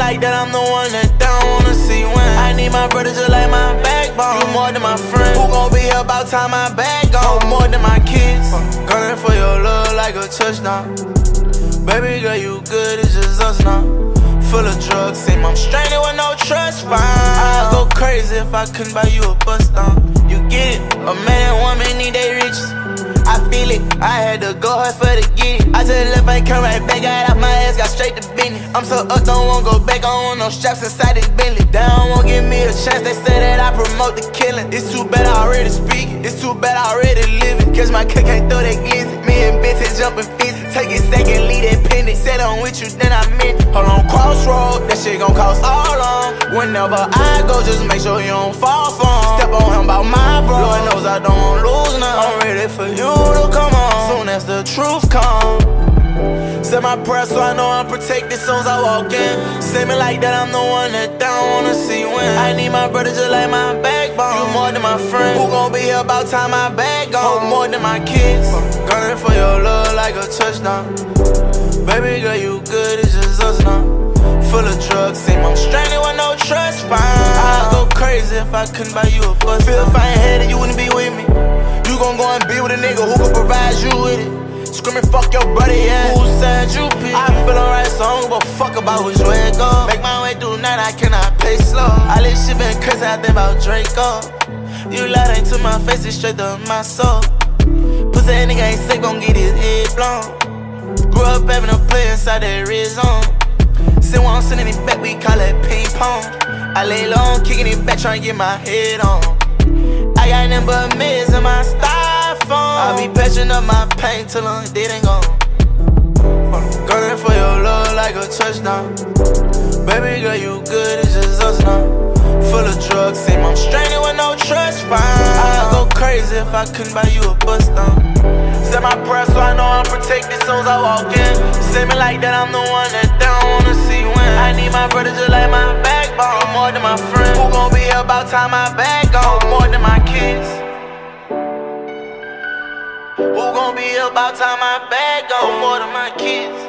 like that, I'm the one that don't wanna see win. I need my brother just like my backbone. You more than my friend. Who gon' be here about time my bag gone? More than my kids. Gunning for your love like a touchdown. Baby girl, you good, it's just us now. Full of drugs, seem I'm stranded with no trust fund. I'd go crazy if I couldn't buy you a bus down. You get it, a man and woman need they riches. I feel it, I had to go hard for to get it. I just left, ain't come right back, got off my ass, got straight to business. I'm so up, don't wanna go back, I don't want no straps inside this Bentley. They don't wanna give me a chance, they say that I promote the killing. It's too bad I already speak it, it's too bad I already live it. Catch my cook, can't throw that glizzy. Me and bitches jumping fences, take it second, leave that pendant. Said I'm with you, then I meant it. Hold on, crossroad, that shit gon' cost all on. Whenever I go, just make sure you don't fall for him. Step on him about my bro, Lord knows I don't wanna lose now. I'm ready for you to come on, soon as the truth come. Said my prayer so I know I'm protected soon as I walk in. Say me like that, I'm the one that don't wanna see win. I need my brother just like my backbone. You more than my friend. Who gon' be here about time my bag gone? More than my kids. Gunning for your love like a touchdown. Baby girl, you good, it's just us now. Full of drugs, seem I'm stranded with no trust fund. I'd go crazy if I couldn't buy you a bus. Feel if I ain't had it, you wouldn't be with me. You gon' go and be with a nigga who can provide you with it. Screaming fuck your brother, yeah. Who said you pick? I feel alright, so I don't give a fuck about which way it go. Make my way through night, I cannot pay slow. All this shit been crazy, I think about Draco. You lied ain't to my face, it's straight to my soul. Pussy that nigga ain't sick, gon' get his head blown. Grew up having a play inside that red zone. Since when I'm sending it back, we call it ping pong. I lay low, kicking it back, trying to get my head on. I got nothing but meds in my styrofoam. I be patching up my pain till I'm dead and gone. Gunning for your love like a touchdown. Baby girl, you good, it's just us now. Full of drugs, seem I'm stranded with no trust fund. I'd go crazy if I couldn't buy you a bus down. Said my prayer so I know I'm protected soon as I walk in. Say me like that, I'm the one that don't wanna see win. I need my brother just like my backbone. More than my friend. Who gon' be here about time my bag gone? More than my kids. Who gon' be here about time my bag gone? More than my kids.